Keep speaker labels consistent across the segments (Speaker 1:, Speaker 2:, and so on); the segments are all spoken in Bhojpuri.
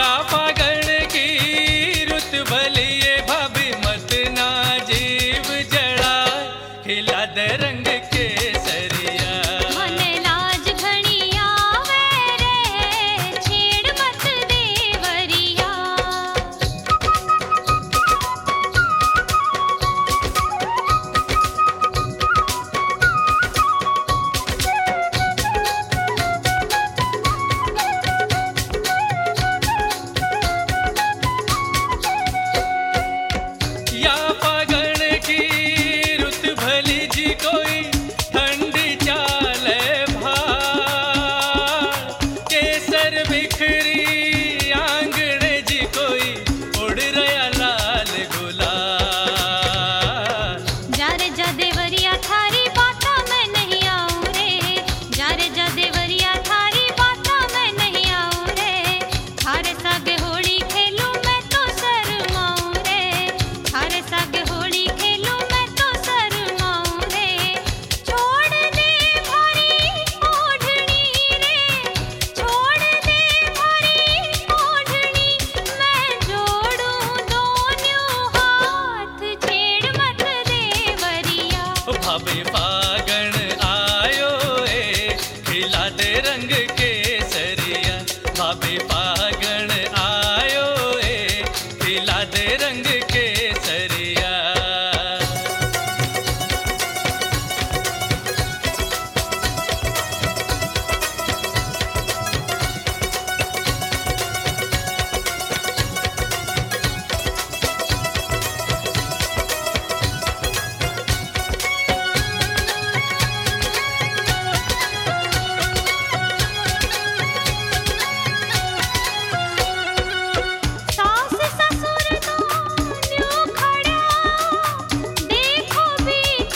Speaker 1: या फागण की रुत भली ये भाभी मत ना जीव जड़ा खिला दे रंग केसरिया।
Speaker 2: मने लाज घणी आवे रे छेड़ मत देवरिया।
Speaker 1: या फागण की रुत भली जी कोई ठंडी चाले भार केसर बिखरी आंगणे जी कोई उड़ रया लाल गुलाल।
Speaker 2: जा रे जा देवरिया थारी बाता मैं नहीं आऊं रे। जा रे जा देवरिया थारी बाता मैं नहीं आऊं रे। थारे सागे होली खेलूं मैं तो शर्माऊं रे। थारे सागे होली खेलूं मैं तो शर्माऊं रे। छोड़ दे भारी ओढ़नी रे। छोड़ दे भारी ओढ़नी मैं जोड़ूं दोनों हाथ छेड़ मत देवरिया।
Speaker 1: भाभी फागण आयो ए खिला दे रंग केसरिया। भाभी फागण आयो ए खिला दे रंग केसरिया।
Speaker 2: सास ससुर दोनों खड़ा देखो बीच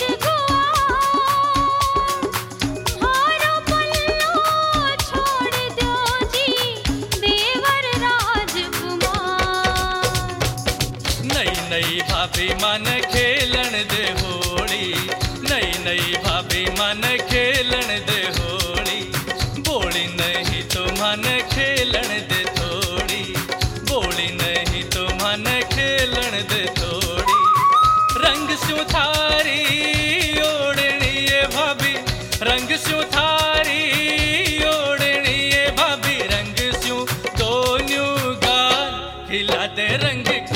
Speaker 2: गुआर। हारो पल्लो छोड़ दो जी देवर राजकुमार।
Speaker 1: नई नई भाभी मन खेलन दे होली। नई नई भाभी मन खेलन दे होली। बोली नहीं तो मन खेलन दे थोड़ी। बोली नहीं तो मन खेलन दे थोड़ी। रंग स्यों थारी ओढ़नी ये भाभी रंग स्यों थारी ओढ़नी ये भाभी रंग स्यों दोनों गाल खिला दे रंग